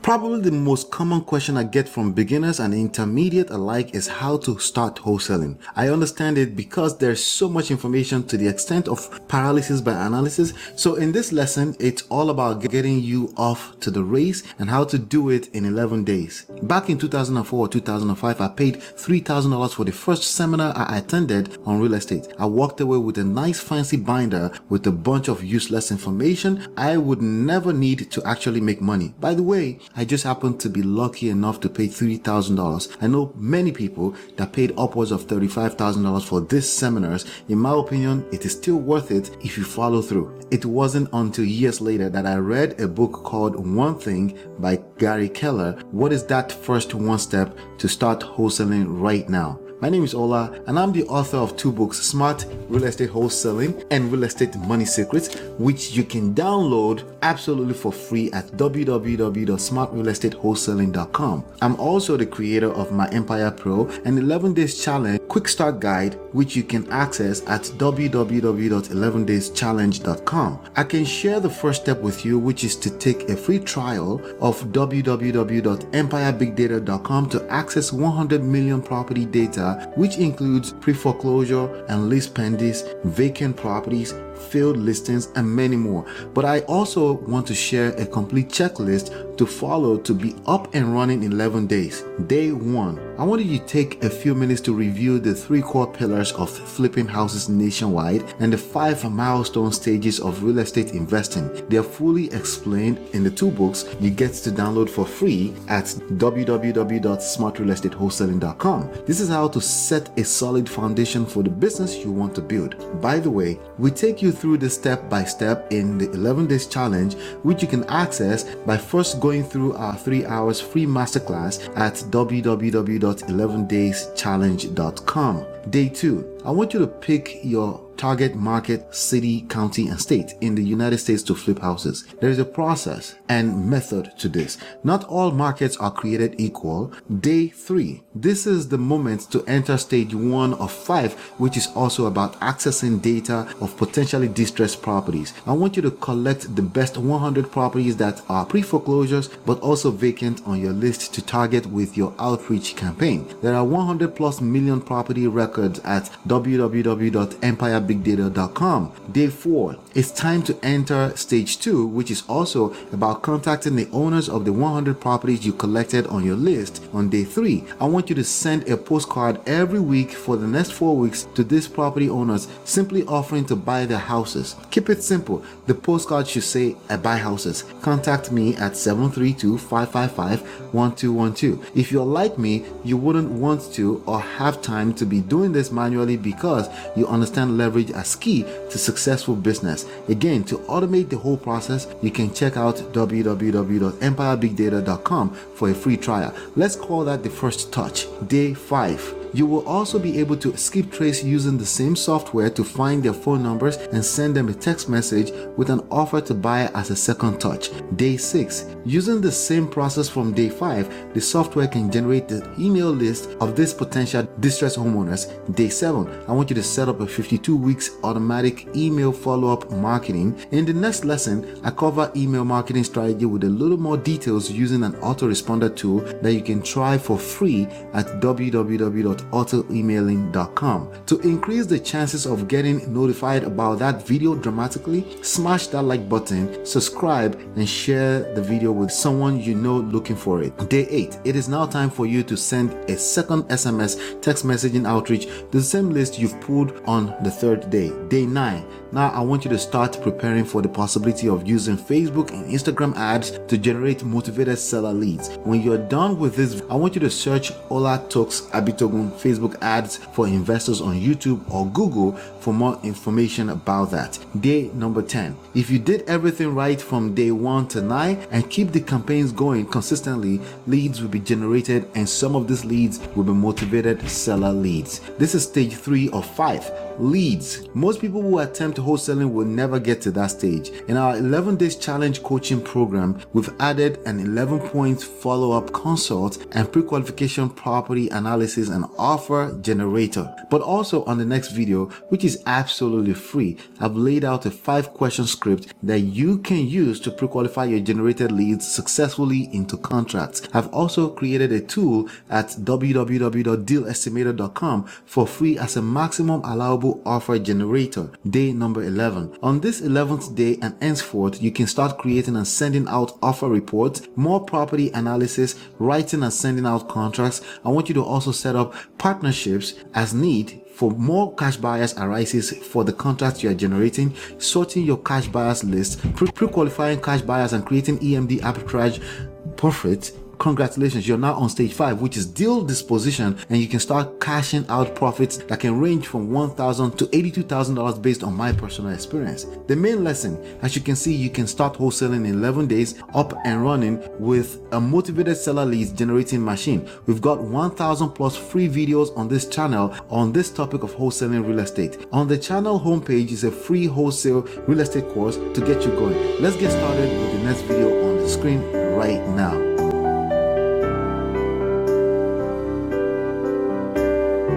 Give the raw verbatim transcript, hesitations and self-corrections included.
Probably the most common question I get from beginners and intermediate alike is how to start wholesaling. I understand it because there's so much information to the extent of paralysis by analysis. So in this lesson, it's all about getting you off to the race and how to do it in eleven days. Back in two thousand four or two thousand five, I paid three thousand dollars for the first seminar I attended on real estate. I walked away with a nice fancy binder with a bunch of useless information I would never need to actually make money. By the way, I just happened to be lucky enough to pay three thousand dollars. I know many people that paid upwards of thirty-five thousand dollars for these seminars. In my opinion, it is still worth it if you follow through. It wasn't until years later that I read a book called One Thing by Gary Keller. What is that first one step to start wholesaling right now? My name is Ola, and I'm the author of two books, Smart Real Estate Wholesaling and Real Estate Money Secrets, which you can download absolutely for free at w w w dot smart real estate wholesaling dot com. I'm also the creator of My Empire Pro, an eleven days challenge quick start guide, which you can access at w w w dot eleven days challenge dot com. I can share the first step with you, which is to take a free trial of w w w dot empire big data dot com to access one hundred million property data, which includes pre-foreclosure and lease pendings, vacant properties, failed listings, and many more. But I also want to share a complete checklist to follow to be up and running in eleven days. Day one, I want you to take a few minutes to review the three core pillars of flipping houses nationwide and the five milestone stages of real estate investing. They are fully explained in the two books you get to download for free at w w w dot smart real estate wholesaling dot com. This is how to set a solid foundation for the business you want to build. By the way, we take you through this step by step in the eleven days challenge, which you can access by first going through our three hours free masterclass at w w w dot eleven days challenge dot com. Day two, I want you to pick your target market, city, county, and state in the United States to flip houses. There is a process and method to this. Not all markets are created equal. Day three, this is the moment to enter stage one of five, which is also about accessing data of potentially distressed properties. I want you to collect the best one hundred properties that are pre-foreclosures but also vacant on your list to target with your outreach campaign. There are one hundred plus million property records at w w w dot empire big data dot com. Day four, it's time to enter stage two, which is also about contacting the owners of the one hundred properties you collected on your list. On day three, I want you to send a postcard every week for the next four weeks to these property owners, simply offering to buy their houses. Keep it simple. The postcard should say, I buy houses. Contact me at seven three two, five five five, one two one two. If you're like me, you wouldn't want to or have time to be doing this manually because you understand leverage as key to successful business. Again, to automate the whole process, you can check out w w w dot empire big data dot com for a free trial. Let's call that the first touch. Day five. You will also be able to skip trace using the same software to find their phone numbers and send them a text message with an offer to buy as a second touch. Day six. Using the same process from day five, the software can generate the email list of these potential distressed homeowners. Day seven. I want you to set up a fifty-two weeks automatic email follow-up marketing. In the next lesson, I cover email marketing strategy with a little more details using an autoresponder tool that you can try for free at w w w dot auto emailing dot com. To increase the chances of getting notified about that video dramatically, smash that like button, subscribe, and share the video with someone you know looking for it. Day eight. It is now time for you to send a second S M S text messaging outreach to the same list you've pulled on the third day. Day nine. Now I want you to start preparing for the possibility of using Facebook and Instagram ads to generate motivated seller leads. When you're done with this, I want you to search Ola Talks Abitogun Facebook ads for investors on YouTube or Google for more information about that. Day number ten. If you did everything right from day one to nine and keep the campaigns going consistently, leads will be generated and some of these leads will be motivated seller leads. This is stage three of five. Leads. Most people who attempt wholesaling will never get to that stage. In our eleven days challenge coaching program, we've added an eleven point follow-up consult and pre-qualification property analysis and offer generator. But also on the next video, which is absolutely free, I've laid out a five question script that you can use to pre-qualify your generated leads successfully into contracts. I've also created a tool at w w w dot deal estimator dot com for free as a maximum allowable offer generator. Day number eleven. On this eleventh day and henceforth, you can start creating and sending out offer reports, more property analysis, writing and sending out contracts. I want you to also set up partnerships as need for more cash buyers arises for the contracts you are generating, sorting your cash buyers list, pre-qualifying cash buyers and creating E M D arbitrage profits. Congratulations, you're now on stage five, which is deal disposition, and you can start cashing out profits that can range from one thousand dollars to eighty-two thousand dollars based on my personal experience. The main lesson, as you can see, you can start wholesaling in eleven days, up and running with a motivated seller leads generating machine. We've got one thousand plus free videos on this channel on this topic of wholesaling real estate. On the channel homepage is a free wholesale real estate course to get you going. Let's get started with the next video on the screen right now.